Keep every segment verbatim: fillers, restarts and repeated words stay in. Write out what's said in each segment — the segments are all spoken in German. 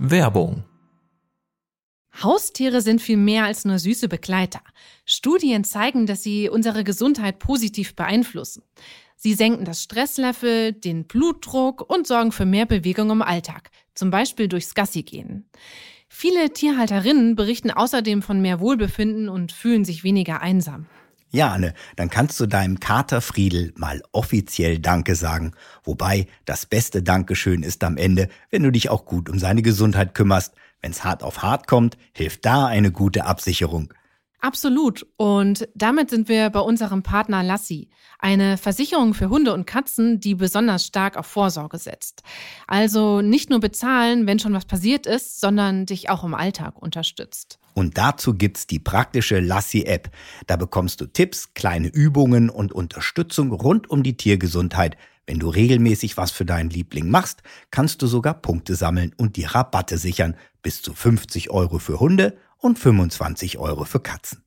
Werbung. Haustiere sind viel mehr als nur süße Begleiter. Studien zeigen, dass sie unsere Gesundheit positiv beeinflussen. Sie senken das Stresslevel, den Blutdruck und sorgen für mehr Bewegung im Alltag, zum Beispiel durchs Gassigehen. Viele Tierhalterinnen berichten außerdem von mehr Wohlbefinden und fühlen sich weniger einsam. Ja, Anne, dann kannst du deinem Kater Friedel mal offiziell Danke sagen. Wobei, das beste Dankeschön ist am Ende, wenn du dich auch gut um seine Gesundheit kümmerst. Wenn's hart auf hart kommt, hilft da eine gute Absicherung. Absolut. Und damit sind wir bei unserem Partner Lassi, eine Versicherung für Hunde und Katzen, die besonders stark auf Vorsorge setzt. Also nicht nur bezahlen, wenn schon was passiert ist, sondern dich auch im Alltag unterstützt. Und dazu gibt's die praktische Lassi-App. Da bekommst du Tipps, kleine Übungen und Unterstützung rund um die Tiergesundheit. Wenn du regelmäßig was für deinen Liebling machst, kannst du sogar Punkte sammeln und dir Rabatte sichern. Bis zu fünfzig Euro für Hunde und fünfundzwanzig Euro für Katzen.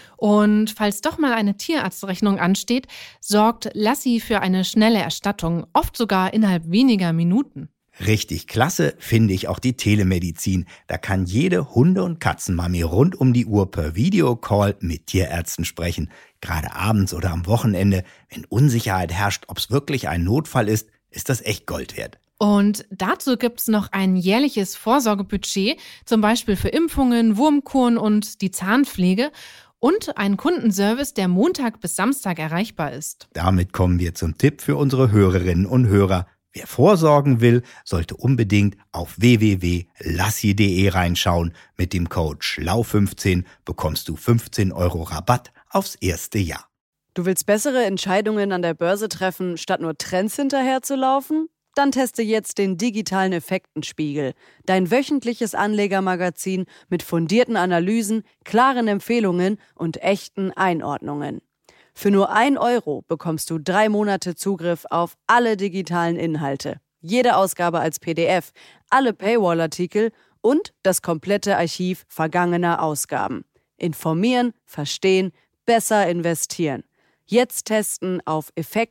Und falls doch mal eine Tierarztrechnung ansteht, sorgt Lassi für eine schnelle Erstattung, oft sogar innerhalb weniger Minuten. Richtig klasse finde ich auch die Telemedizin. Da kann jede Hunde- und Katzenmami rund um die Uhr per Videocall mit Tierärzten sprechen. Gerade abends oder am Wochenende, wenn Unsicherheit herrscht, ob es wirklich ein Notfall ist, ist das echt Gold wert. Und dazu gibt's noch ein jährliches Vorsorgebudget, zum Beispiel für Impfungen, Wurmkuren und die Zahnpflege und einen Kundenservice, der Montag bis Samstag erreichbar ist. Damit kommen wir zum Tipp für unsere Hörerinnen und Hörer. Wer vorsorgen will, sollte unbedingt auf w w w punkt lassi punkt de reinschauen. Mit dem Code schlau fünfzehn bekommst du fünfzehn Euro Rabatt aufs erste Jahr. Du willst bessere Entscheidungen an der Börse treffen, statt nur Trends hinterherzulaufen? Dann teste jetzt den digitalen Effektenspiegel, dein wöchentliches Anlegermagazin mit fundierten Analysen, klaren Empfehlungen und echten Einordnungen. Für nur ein Euro bekommst du drei Monate Zugriff auf alle digitalen Inhalte, jede Ausgabe als P D F, alle Paywall-Artikel und das komplette Archiv vergangener Ausgaben. Informieren, verstehen, besser investieren. Jetzt testen auf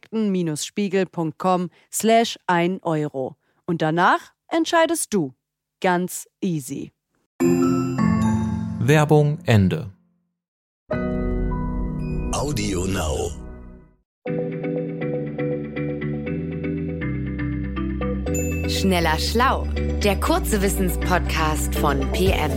effekten-spiegel.com slash ein Euro. Und danach entscheidest du. Ganz easy. Werbung Ende. Audio Now. Schneller Schlau, der kurze Wissenspodcast von P M.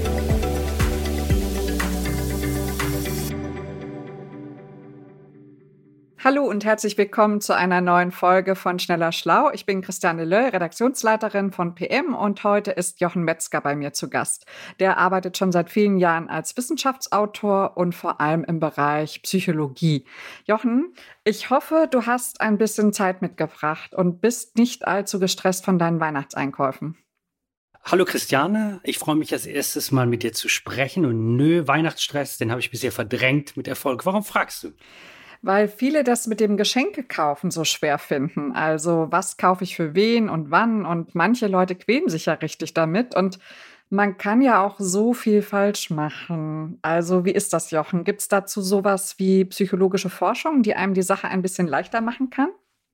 Hallo und herzlich willkommen zu einer neuen Folge von Schneller Schlau. Ich bin Christiane Löll, Redaktionsleiterin von P M und heute ist Jochen Metzger bei mir zu Gast. Der arbeitet schon seit vielen Jahren als Wissenschaftsautor und vor allem im Bereich Psychologie. Jochen, ich hoffe, du hast ein bisschen Zeit mitgebracht und bist nicht allzu gestresst von deinen Weihnachtseinkäufen. Hallo Christiane, ich freue mich als erstes mal mit dir zu sprechen und nö, Weihnachtsstress, den habe ich bisher verdrängt mit Erfolg. Warum fragst du? Weil viele das mit dem Geschenkekaufen so schwer finden. Also was kaufe ich für wen und wann? Und manche Leute quälen sich ja richtig damit. Und man kann ja auch so viel falsch machen. Also wie ist das, Jochen? Gibt es dazu sowas wie psychologische Forschung, die einem die Sache ein bisschen leichter machen kann?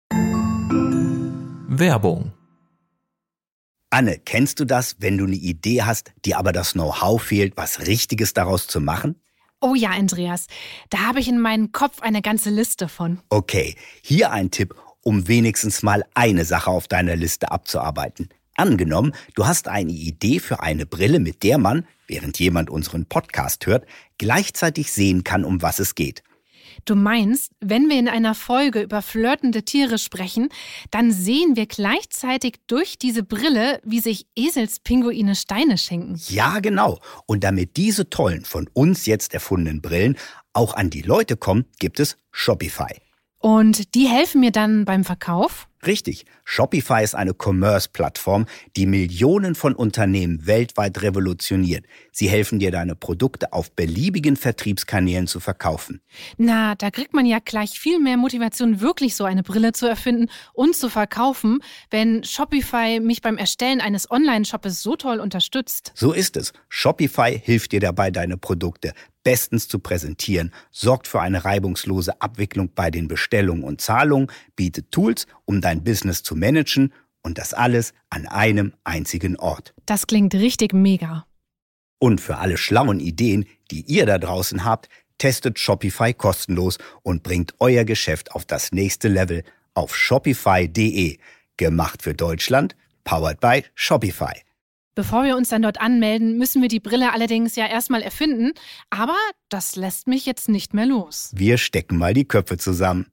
Werbung. Anne, kennst du das, wenn du eine Idee hast, dir aber das Know-how fehlt, was Richtiges daraus zu machen? Oh ja, Andreas, da habe ich in meinem Kopf eine ganze Liste von. Okay, hier ein Tipp, um wenigstens mal eine Sache auf deiner Liste abzuarbeiten. Angenommen, du hast eine Idee für eine Brille, mit der man, während jemand unseren Podcast hört, gleichzeitig sehen kann, um was es geht. Du meinst, wenn wir in einer Folge über flirtende Tiere sprechen, dann sehen wir gleichzeitig durch diese Brille, wie sich Eselspinguine Steine schenken. Ja, genau. Und damit diese tollen, von uns jetzt erfundenen Brillen auch an die Leute kommen, gibt es Shopify. Und die helfen mir dann beim Verkauf? Richtig. Shopify ist eine Commerce-Plattform, die Millionen von Unternehmen weltweit revolutioniert. Sie helfen dir, deine Produkte auf beliebigen Vertriebskanälen zu verkaufen. Na, da kriegt man ja gleich viel mehr Motivation, wirklich so eine Brille zu erfinden und zu verkaufen, wenn Shopify mich beim Erstellen eines Online-Shoppes so toll unterstützt. So ist es. Shopify hilft dir dabei, deine Produkte bestens zu präsentieren, sorgt für eine reibungslose Abwicklung bei den Bestellungen und Zahlungen, bietet Tools, um dein Business zu managen Und das alles an einem einzigen Ort. Das klingt richtig mega. Und für alle schlauen Ideen, die ihr da draußen habt, testet Shopify kostenlos und bringt euer Geschäft auf das nächste Level auf shopify punkt de. Gemacht für Deutschland, powered by Shopify. Bevor wir uns dann dort anmelden, müssen wir die Brille allerdings ja erstmal erfinden. Aber das lässt mich jetzt nicht mehr los. Wir stecken mal die Köpfe zusammen.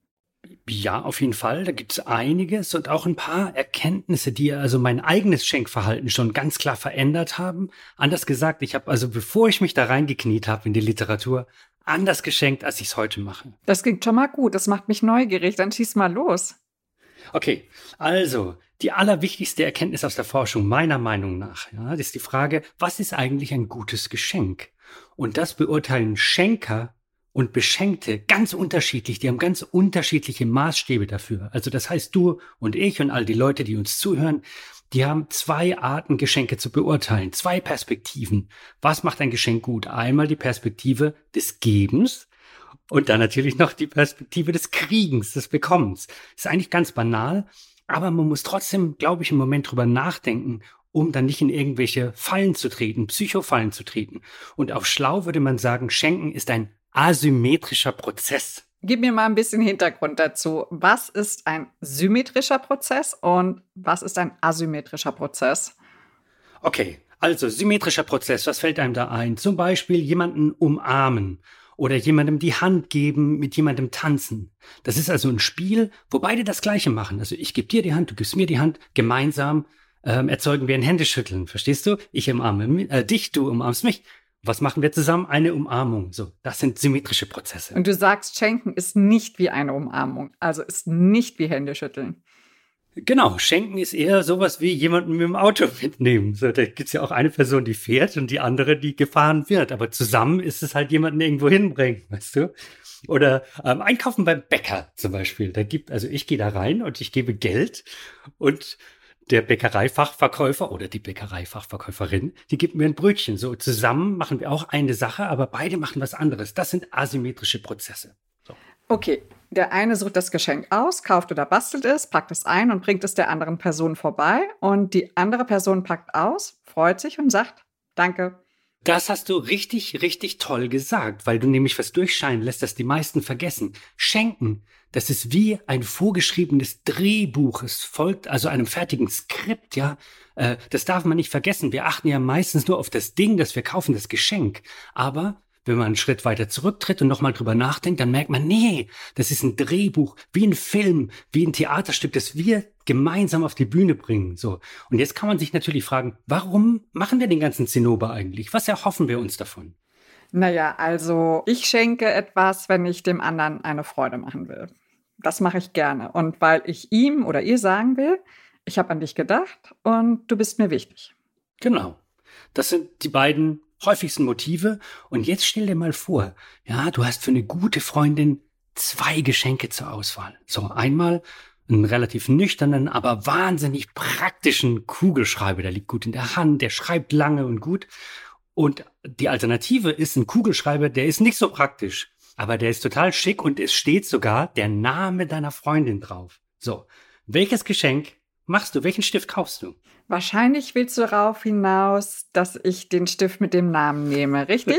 Ja, auf jeden Fall. Da gibt es einiges und auch ein paar Erkenntnisse, die also mein eigenes Schenkverhalten schon ganz klar verändert haben. Anders gesagt, ich habe also, bevor ich mich da reingekniet habe in die Literatur, anders geschenkt, als ich es heute mache. Das klingt schon mal gut. Das macht mich neugierig. Dann schieß mal los. Okay, also die allerwichtigste Erkenntnis aus der Forschung meiner Meinung nach, ja, das ist die Frage, was ist eigentlich ein gutes Geschenk? Und das beurteilen Schenker und Beschenkte ganz unterschiedlich. Die haben ganz unterschiedliche Maßstäbe dafür. Also das heißt, du und ich und all die Leute, die uns zuhören, die haben zwei Arten, Geschenke zu beurteilen, zwei Perspektiven. Was macht ein Geschenk gut? Einmal die Perspektive des Gebens und dann natürlich noch die Perspektive des Kriegens, des Bekommens. Das ist eigentlich ganz banal, aber man muss trotzdem, glaube ich, einen Moment drüber nachdenken, um dann nicht in irgendwelche Fallen zu treten, Psychofallen zu treten. Und auf schlau würde man sagen, Schenken ist ein asymmetrischer Prozess. Gib mir mal ein bisschen Hintergrund dazu. Was ist ein symmetrischer Prozess und was ist ein asymmetrischer Prozess? Okay, also symmetrischer Prozess, was fällt einem da ein? Zum Beispiel jemanden umarmen oder jemandem die Hand geben, mit jemandem tanzen. Das ist also ein Spiel, wo beide das Gleiche machen. Also ich gebe dir die Hand, du gibst mir die Hand, gemeinsam ähm, erzeugen wir ein Händeschütteln, verstehst du? Ich umarme äh, dich, du umarmst mich. Was machen wir zusammen? Eine Umarmung. So, das sind symmetrische Prozesse. Und du sagst, Schenken ist nicht wie eine Umarmung, also ist nicht wie Händeschütteln. Genau, Schenken ist eher sowas wie jemanden mit dem Auto mitnehmen. So, da gibt's ja auch eine Person, die fährt und die andere, die gefahren wird. Aber zusammen ist es halt jemanden irgendwo hinbringen, weißt du? Oder ähm, einkaufen beim Bäcker zum Beispiel. Da gibt, also ich gehe da rein und ich gebe Geld und der Bäckereifachverkäufer oder die Bäckereifachverkäuferin, die gibt mir ein Brötchen. So, zusammen machen wir auch eine Sache, aber beide machen was anderes. Das sind asymmetrische Prozesse. So. Okay, der eine sucht das Geschenk aus, kauft oder bastelt es, packt es ein und bringt es der anderen Person vorbei. Und die andere Person packt aus, freut sich und sagt, danke. Das hast du richtig, richtig toll gesagt, weil du nämlich was durchscheinen lässt, das die meisten vergessen. Schenken, das ist wie ein vorgeschriebenes Drehbuch. Es folgt also einem fertigen Skript, ja. Äh, das darf man nicht vergessen. Wir achten ja meistens nur auf das Ding, das wir kaufen, das Geschenk. Aber wenn man einen Schritt weiter zurücktritt und nochmal drüber nachdenkt, dann merkt man, nee, das ist ein Drehbuch, wie ein Film, wie ein Theaterstück, das wir gemeinsam auf die Bühne bringen. So. Und jetzt kann man sich natürlich fragen, warum machen wir den ganzen Zinnober eigentlich? Was erhoffen wir uns davon? Naja, also ich schenke etwas, wenn ich dem anderen eine Freude machen will. Das mache ich gerne. Und weil ich ihm oder ihr sagen will, ich habe an dich gedacht und du bist mir wichtig. Genau. Das sind die beiden häufigsten Motive. Und jetzt stell dir mal vor, ja, du hast für eine gute Freundin zwei Geschenke zur Auswahl. So, einmal einen relativ nüchternen, aber wahnsinnig praktischen Kugelschreiber. Der liegt gut in der Hand, der schreibt lange und gut. Und die Alternative ist ein Kugelschreiber, der ist nicht so praktisch, aber der ist total schick und es steht sogar der Name deiner Freundin drauf. So, welches Geschenk machst du? Welchen Stift kaufst du? Wahrscheinlich willst du darauf hinaus, dass ich den Stift mit dem Namen nehme, richtig?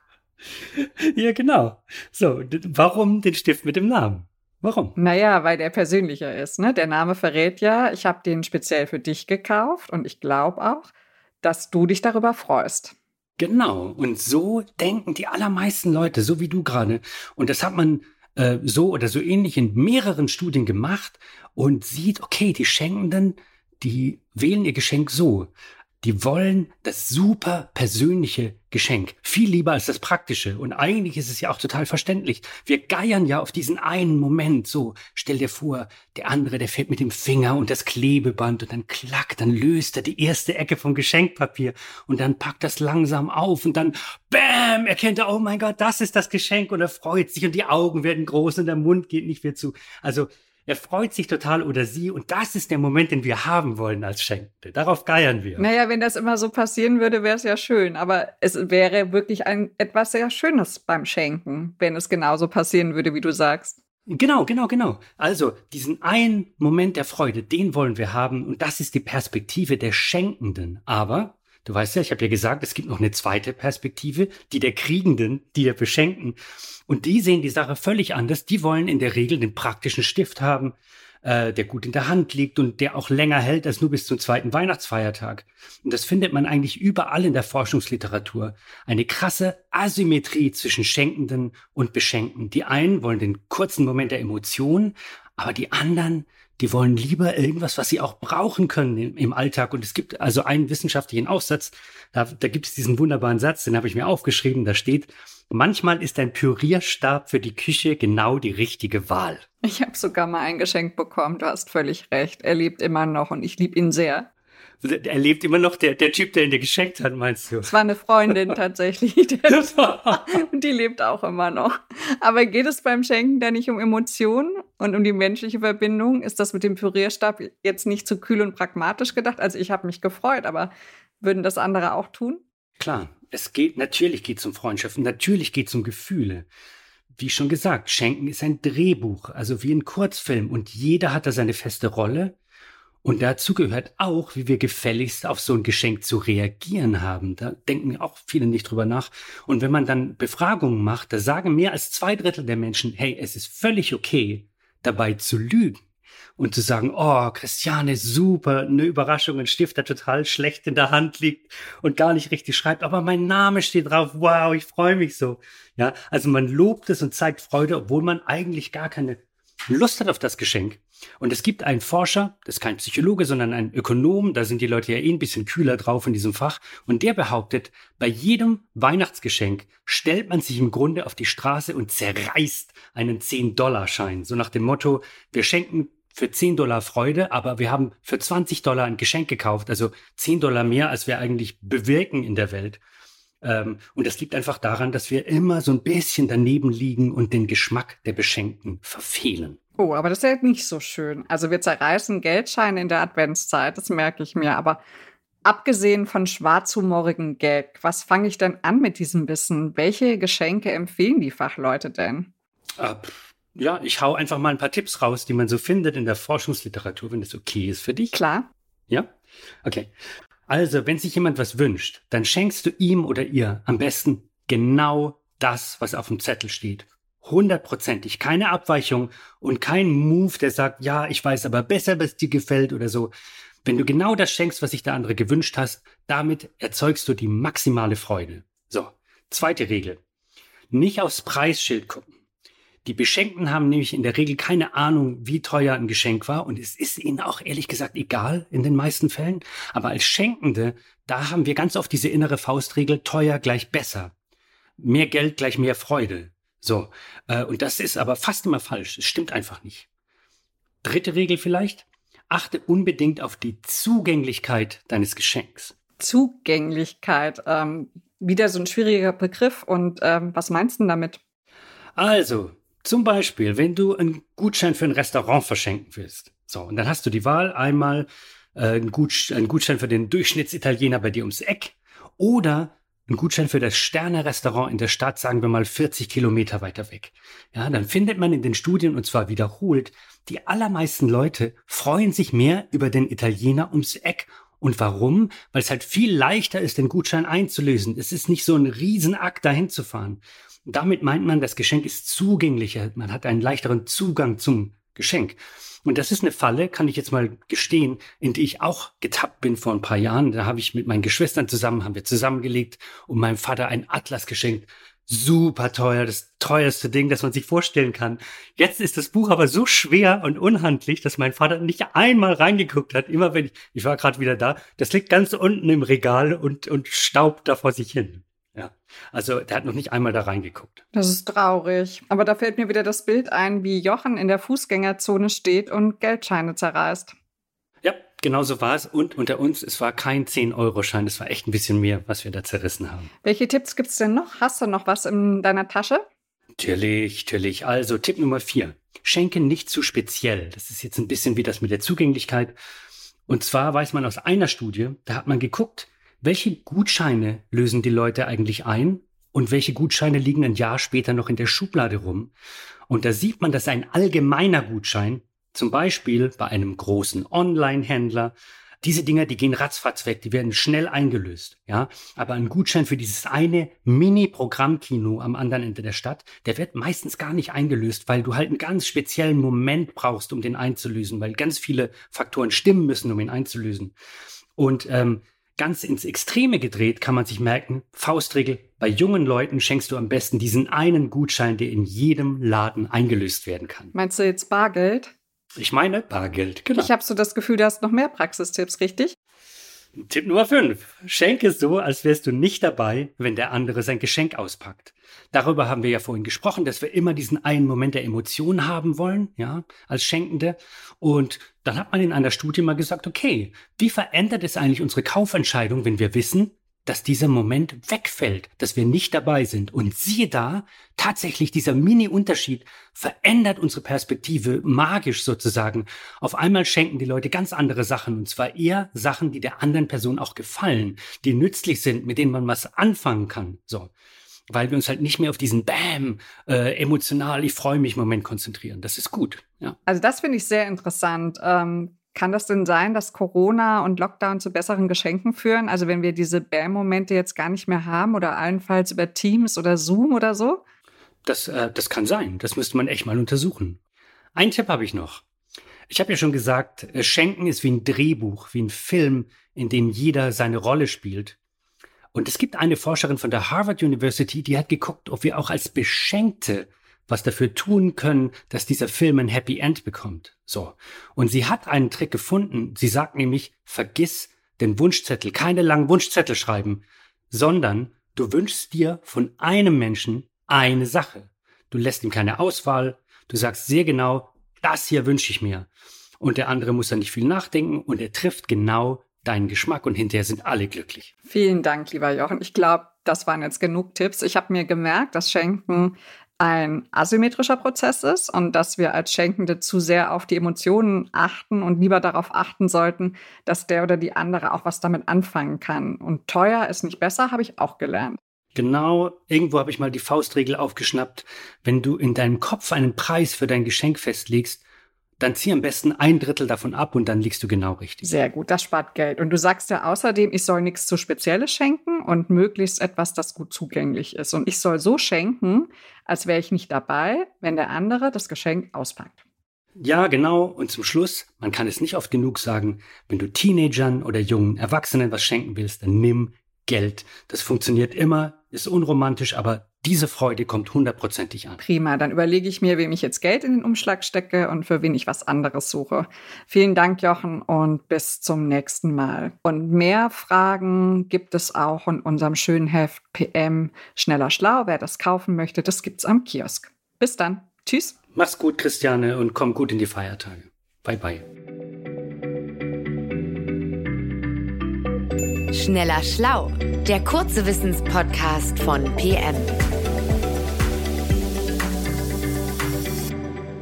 Ja, genau. So, d- warum den Stift mit dem Namen? Warum? Naja, weil der persönlicher ist, ne? Der Name verrät ja, ich habe den speziell für dich gekauft und ich glaube auch, dass du dich darüber freust. Genau. Und so denken die allermeisten Leute, so wie du gerade. Und das hat man äh, so oder so ähnlich in mehreren Studien gemacht und sieht, okay, die Schenkenden, die wählen ihr Geschenk so. Die wollen das super persönliche Geschenk. Viel lieber als das praktische. Und eigentlich ist es ja auch total verständlich. Wir geiern ja auf diesen einen Moment. So, stell dir vor, der andere, der fährt mit dem Finger und das Klebeband und dann klack, dann löst er die erste Ecke vom Geschenkpapier und dann packt das langsam auf und dann bam, erkennt er, oh mein Gott, das ist das Geschenk und er freut sich und die Augen werden groß und der Mund geht nicht mehr zu. Also, er freut sich total oder sie und das ist der Moment, den wir haben wollen als Schenkende. Darauf geiern wir. Naja, wenn das immer so passieren würde, wäre es ja schön. Aber es wäre wirklich ein etwas sehr Schönes beim Schenken, wenn es genauso passieren würde, wie du sagst. Genau, genau, genau. Also diesen einen Moment der Freude, den wollen wir haben und das ist die Perspektive der Schenkenden. Aber, du weißt ja, ich habe ja gesagt, es gibt noch eine zweite Perspektive, die der Kriegenden, die der Beschenkten. Und die sehen die Sache völlig anders. Die wollen in der Regel den praktischen Stift haben, äh, der gut in der Hand liegt und der auch länger hält als nur bis zum zweiten Weihnachtsfeiertag. Und das findet man eigentlich überall in der Forschungsliteratur. Eine krasse Asymmetrie zwischen Schenkenden und Beschenkten. Die einen wollen den kurzen Moment der Emotion, aber die anderen, die wollen lieber irgendwas, was sie auch brauchen können im, im Alltag. Und es gibt also einen wissenschaftlichen Aufsatz, da, da gibt es diesen wunderbaren Satz, den habe ich mir aufgeschrieben, da steht: Manchmal ist ein Pürierstab für die Küche genau die richtige Wahl. Ich habe sogar mal ein Geschenk bekommen, du hast völlig recht. Er lebt immer noch und ich liebe ihn sehr. Er lebt immer noch, der, der Typ, der ihn dir geschenkt hat, meinst du? Es war eine Freundin tatsächlich. Und die lebt auch immer noch. Aber geht es beim Schenken da nicht um Emotionen und um die menschliche Verbindung? Ist das mit dem Pürierstab jetzt nicht zu kühl und pragmatisch gedacht? Also ich habe mich gefreut, aber würden das andere auch tun? Klar, es geht, natürlich geht es um Freundschaften, natürlich geht es um Gefühle. Wie schon gesagt, Schenken ist ein Drehbuch, also wie ein Kurzfilm und jeder hat da seine feste Rolle. Und dazu gehört auch, wie wir gefälligst auf so ein Geschenk zu reagieren haben. Da denken auch viele nicht drüber nach. Und wenn man dann Befragungen macht, da sagen mehr als zwei Drittel der Menschen, hey, es ist völlig okay, dabei zu lügen. Und zu sagen, oh, Christiane, super, eine Überraschung, ein Stift, der total schlecht in der Hand liegt und gar nicht richtig schreibt, aber mein Name steht drauf, wow, ich freue mich so. Ja, also man lobt es und zeigt Freude, obwohl man eigentlich gar keine Lust hat auf das Geschenk. Und es gibt einen Forscher, das ist kein Psychologe, sondern ein Ökonom, da sind die Leute ja eh ein bisschen kühler drauf in diesem Fach, und der behauptet, bei jedem Weihnachtsgeschenk stellt man sich im Grunde auf die Straße und zerreißt einen zehn-Dollar-Schein. So nach dem Motto, wir schenken für zehn Dollar Freude, aber wir haben für zwanzig Dollar ein Geschenk gekauft, also zehn Dollar mehr, als wir eigentlich bewirken in der Welt. Ähm, und das liegt einfach daran, dass wir immer so ein bisschen daneben liegen und den Geschmack der Beschenkten verfehlen. Oh, aber das ist ja nicht so schön. Also wir zerreißen Geldscheine in der Adventszeit, das merke ich mir. Aber abgesehen von schwarzhumorigen Gag, was fange ich denn an mit diesem Wissen? Welche Geschenke empfehlen die Fachleute denn? Äh, ja, ich hau einfach mal ein paar Tipps raus, die man so findet in der Forschungsliteratur, wenn das okay ist für dich. Klar. Ja? Okay. Also, wenn sich jemand was wünscht, dann schenkst du ihm oder ihr am besten genau das, was auf dem Zettel steht. Hundertprozentig. Keine Abweichung und kein Move, der sagt, ja, ich weiß aber besser, was dir gefällt oder so. Wenn du genau das schenkst, was sich der andere gewünscht hast, damit erzeugst du die maximale Freude. So, zweite Regel. Nicht aufs Preisschild gucken. Die Beschenkten haben nämlich in der Regel keine Ahnung, wie teuer ein Geschenk war, und es ist ihnen auch ehrlich gesagt egal in den meisten Fällen. Aber als Schenkende, da haben wir ganz oft diese innere Faustregel, teuer gleich besser. Mehr Geld gleich mehr Freude. So, äh, und das ist aber fast immer falsch. Es stimmt einfach nicht. Dritte Regel vielleicht, achte unbedingt auf die Zugänglichkeit deines Geschenks. Zugänglichkeit, ähm, wieder so ein schwieriger Begriff. Und ähm, was meinst du damit? Also, zum Beispiel, wenn du einen Gutschein für ein Restaurant verschenken willst. So, und dann hast du die Wahl, einmal äh, einen, Gutschein, einen Gutschein für den Durchschnittsitaliener bei dir ums Eck oder einen Gutschein für das Sterne-Restaurant in der Stadt, sagen wir mal vierzig Kilometer weiter weg. Ja, dann findet man in den Studien, und zwar wiederholt, die allermeisten Leute freuen sich mehr über den Italiener ums Eck. Und warum? Weil es halt viel leichter ist, den Gutschein einzulösen. Es ist nicht so ein Riesenakt, dahin zu fahren. Damit meint man, das Geschenk ist zugänglicher. Man hat einen leichteren Zugang zum Geschenk. Und das ist eine Falle, kann ich jetzt mal gestehen, in die ich auch getappt bin vor ein paar Jahren. Da habe ich mit meinen Geschwistern zusammen, haben wir zusammengelegt und meinem Vater einen Atlas geschenkt. Super teuer, das teuerste Ding, das man sich vorstellen kann. Jetzt ist das Buch aber so schwer und unhandlich, dass mein Vater nicht einmal reingeguckt hat. Immer wenn ich, ich war gerade wieder da, das liegt ganz unten im Regal und, und staubt da vor sich hin. Ja, also der hat noch nicht einmal da reingeguckt. Das ist traurig. Aber da fällt mir wieder das Bild ein, wie Jochen in der Fußgängerzone steht und Geldscheine zerreißt. Ja, genau so war es. Und unter uns, es war kein zehn-Euro-Schein, es war echt ein bisschen mehr, was wir da zerrissen haben. Welche Tipps gibt's denn noch? Hast du noch was in deiner Tasche? Natürlich, natürlich. Also Tipp Nummer vier. Schenke nicht zu speziell. Das ist jetzt ein bisschen wie das mit der Zugänglichkeit. Und zwar weiß man aus einer Studie, da hat man geguckt, welche Gutscheine lösen die Leute eigentlich ein und welche Gutscheine liegen ein Jahr später noch in der Schublade rum. Und da sieht man, dass ein allgemeiner Gutschein, zum Beispiel bei einem großen Online-Händler, diese Dinger, die gehen ratzfatz weg, die werden schnell eingelöst, ja. Aber ein Gutschein für dieses eine Mini-Programmkino am anderen Ende der Stadt, der wird meistens gar nicht eingelöst, weil du halt einen ganz speziellen Moment brauchst, um den einzulösen, weil ganz viele Faktoren stimmen müssen, um ihn einzulösen. Und ähm, ganz ins Extreme gedreht kann man sich merken, Faustregel, bei jungen Leuten schenkst du am besten diesen einen Gutschein, der in jedem Laden eingelöst werden kann. Meinst du jetzt Bargeld? Ich meine Bargeld, genau. Ich habe so das Gefühl, du hast noch mehr Praxistipps, richtig? Tipp Nummer fünf. Schenke so, als wärst du nicht dabei, wenn der andere sein Geschenk auspackt. Darüber haben wir ja vorhin gesprochen, dass wir immer diesen einen Moment der Emotion haben wollen, ja, als Schenkende. Und dann hat man in einer Studie mal gesagt, okay, wie verändert es eigentlich unsere Kaufentscheidung, wenn wir wissen, dass dieser Moment wegfällt, dass wir nicht dabei sind. Und siehe da, tatsächlich dieser Mini-Unterschied verändert unsere Perspektive magisch sozusagen. Auf einmal schenken die Leute ganz andere Sachen, und zwar eher Sachen, die der anderen Person auch gefallen, die nützlich sind, mit denen man was anfangen kann. So, weil wir uns halt nicht mehr auf diesen Bam, äh, emotional, ich freue mich Moment konzentrieren. Das ist gut. Ja. Also das finde ich sehr interessant. Ähm Kann das denn sein, dass Corona und Lockdown zu besseren Geschenken führen? Also wenn wir diese Bam-Momente jetzt gar nicht mehr haben oder allenfalls über Teams oder Zoom oder so? Das, äh, das kann sein. Das müsste man echt mal untersuchen. Ein Tipp habe ich noch. Ich habe ja schon gesagt, Schenken ist wie ein Drehbuch, wie ein Film, in dem jeder seine Rolle spielt. Und es gibt eine Forscherin von der Harvard University, die hat geguckt, ob wir auch als Beschenkte was dafür tun können, dass dieser Film ein Happy End bekommt. So. Und sie hat einen Trick gefunden. Sie sagt nämlich, vergiss den Wunschzettel, keine langen Wunschzettel schreiben, sondern du wünschst dir von einem Menschen eine Sache. Du lässt ihm keine Auswahl. Du sagst sehr genau, das hier wünsche ich mir. Und der andere muss dann nicht viel nachdenken und er trifft genau deinen Geschmack und hinterher sind alle glücklich. Vielen Dank, lieber Jochen. Ich glaube, das waren jetzt genug Tipps. Ich habe mir gemerkt, dass Schenken ein asymmetrischer Prozess ist und dass wir als Schenkende zu sehr auf die Emotionen achten und lieber darauf achten sollten, dass der oder die andere auch was damit anfangen kann. Und teuer ist nicht besser, habe ich auch gelernt. Genau, irgendwo habe ich mal die Faustregel aufgeschnappt. Wenn du in deinem Kopf einen Preis für dein Geschenk festlegst, dann zieh am besten ein Drittel davon ab und dann liegst du genau richtig. Sehr gut, das spart Geld. Und du sagst ja außerdem, ich soll nichts zu Spezielles schenken und möglichst etwas, das gut zugänglich ist. Und ich soll so schenken, als wäre ich nicht dabei, wenn der andere das Geschenk auspackt. Ja, genau. Und zum Schluss, man kann es nicht oft genug sagen, wenn du Teenagern oder jungen Erwachsenen was schenken willst, dann nimm Geld. Das funktioniert immer, ist unromantisch, aber diese Freude kommt hundertprozentig an. Prima, dann überlege ich mir, wem ich jetzt Geld in den Umschlag stecke und für wen ich was anderes suche. Vielen Dank, Jochen, und bis zum nächsten Mal. Und mehr Fragen gibt es auch in unserem schönen Heft P M Schneller Schlau. Wer das kaufen möchte, das gibt's am Kiosk. Bis dann. Tschüss. Mach's gut, Christiane, und komm gut in die Feiertage. Bye, bye. Schneller Schlau, der kurze Wissenspodcast von P M.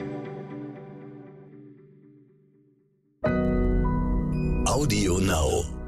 Audio Now.